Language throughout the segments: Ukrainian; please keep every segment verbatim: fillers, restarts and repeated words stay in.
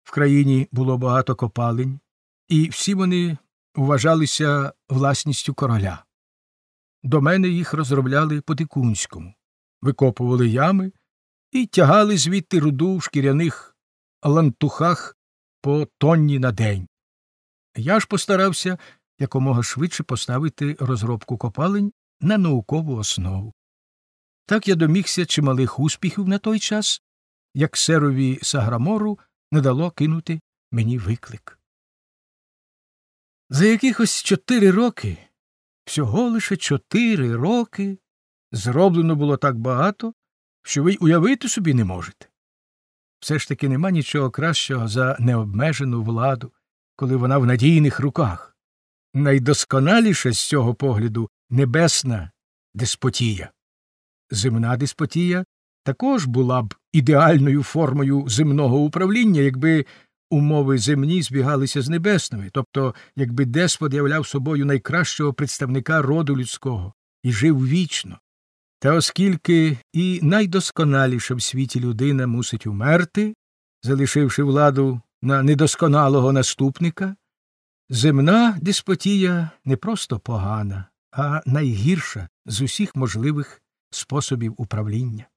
В країні було багато копалень, і всі вони вважалися власністю короля. До мене їх розробляли по-дикунському, викопували ями і тягали звідти руду в шкіряних лантухах по тонні на день. Я ж постарався якомога швидше поставити розробку копалень на наукову основу. Так я домігся чималих успіхів на той час, як серові Саграмору не дало кинути мені виклик. За якихось чотири роки, всього лише чотири роки, зроблено було так багато, що ви й уявити собі не можете. Все ж таки нема нічого кращого за необмежену владу, коли вона в надійних руках. Найдосконаліша з цього погляду – небесна деспотія. Земна деспотія також була б ідеальною формою земного управління, якби умови земні збігалися з небесними, тобто якби деспот являв собою найкращого представника роду людського і жив вічно. Та оскільки і найдосконаліша в світі людина мусить умерти, залишивши владу на недосконалого наступника, земна деспотія не просто погана, а найгірша з усіх можливих способів управління.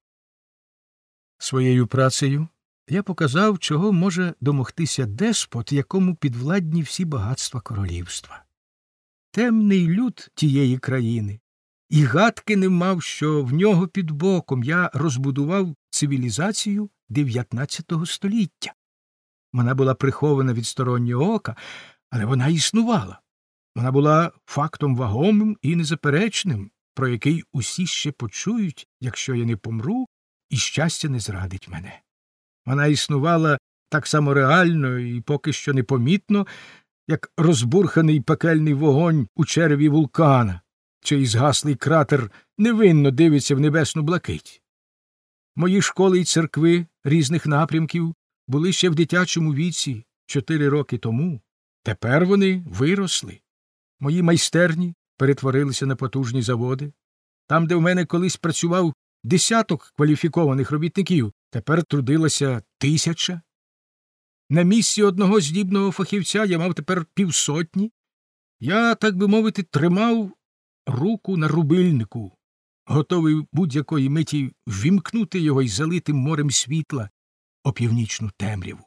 Своєю працею я показав, чого може домогтися деспот, якому підвладні всі багатства королівства. Темний люд тієї країни і гадки не мав, що в нього під боком я розбудував цивілізацію дев'ятнадцятого століття. Вона була прихована від стороннього ока, але вона існувала. Вона була фактом вагомим і незаперечним, про який усі ще почують, якщо я не помру, і щастя не зрадить мене. Вона існувала так само реально і поки що непомітно, як розбурханий пекельний вогонь у череві вулкана, чий згаслий кратер невинно дивиться в небесну блакить. Мої школи й церкви різних напрямків були ще в дитячому віці чотири роки тому. Тепер вони виросли. Мої майстерні перетворилися на потужні заводи. Там, де в мене колись працював десяток кваліфікованих робітників, тепер трудилася тисяча. На місці одного здібного фахівця я мав тепер півсотні. Я, так би мовити, тримав руку на рубильнику, готовий будь-якої миті ввімкнути його й залити морем світла опівнічну темряву.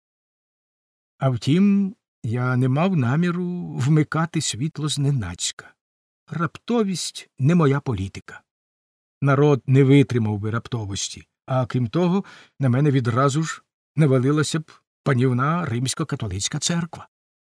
А втім, я не мав наміру вмикати світло зненацька. Раптовість не моя політика. Народ не витримав би раптовості, а крім того, на мене відразу ж навалилася б панівна римсько-католицька церква.